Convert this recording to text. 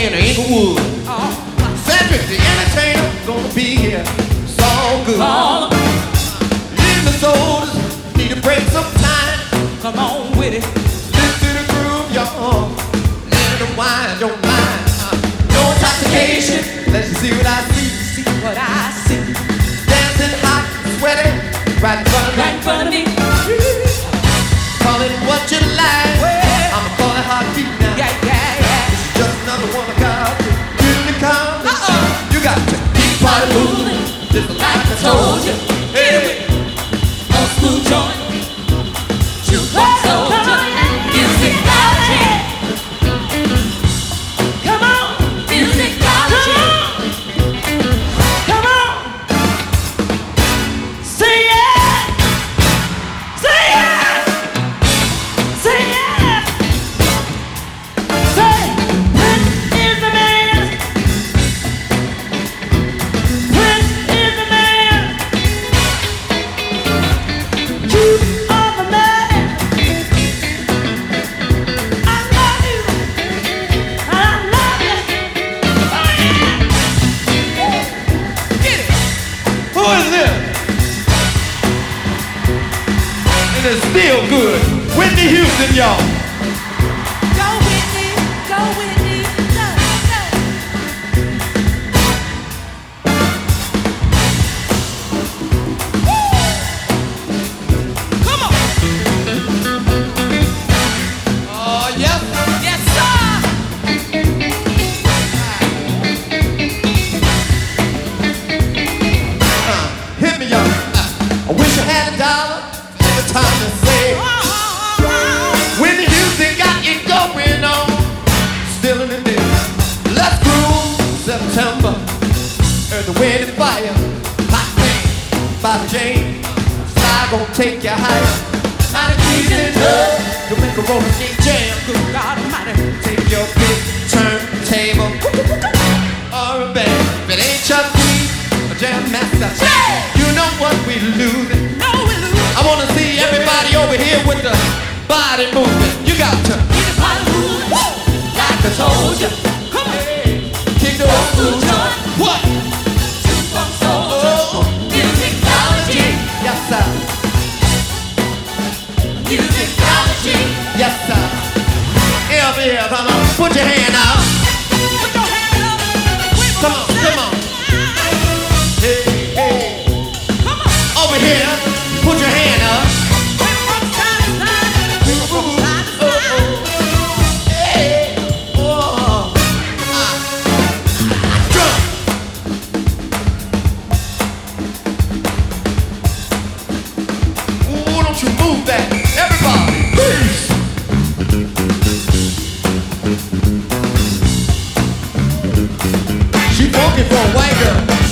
in Inglewood. Cedric, the entertainer, gonna be here. It's all good. Minnesota's need a break sometime. Come on with it. Listen to the groove, y'all. Let it wind your mind. No intoxication. Let's see what I see. See what I see. Dancing hot and sweaty. Right in front of me. Right in front of me. Call it what you like. I'ma call it heartbeat now. Yeah, yeah, yeah. This is just another one I got to really calm down. You got to keep party moving. Just like I told you. Hey. Old school joint. Jukebox soldier. Musicology. Come on. Musicology. Come on. Say yeah. Say yeah. Say yeah. Say Prince is the man. Prince is the man. You are the man. I love you. I love you. Oh yeah. Get it. Who is this? And it's still good. Whitney Houston, y'all. Go Whitney. Go Whitney. Go. Come on. Oh, yep. Yes, sir. Hit me, y'all. I wish I had $1 every time to say. Whitney Houston got it going on. Still in the day. Let's groove. September. Earth, the wind, and fire. Hot rain. Bobby Jane. Fly gonna take you higher. Not a keys in love. You'll make a roller skate jam. Good God Almighty. Take your big turntable or a band. If it ain't Chuck D, a jam master, you know what we losing. No, we lose. I wanna see everybody over here with the body movement. You got to Keep the body moving. Like I told you. Come on. kick the old school joint. What? Jukebox soldier. Oh, Musicology. yes sir, Musicology. yes sir. Here, come on, put your hand out. Put your hand up. Come on, come on. Hey, hey, Come on. over here, put your hand up. Went from side to side. From side to side. Hey, oh, drum. Ooh, don't you move that, everybody, please. She funky for a white girl.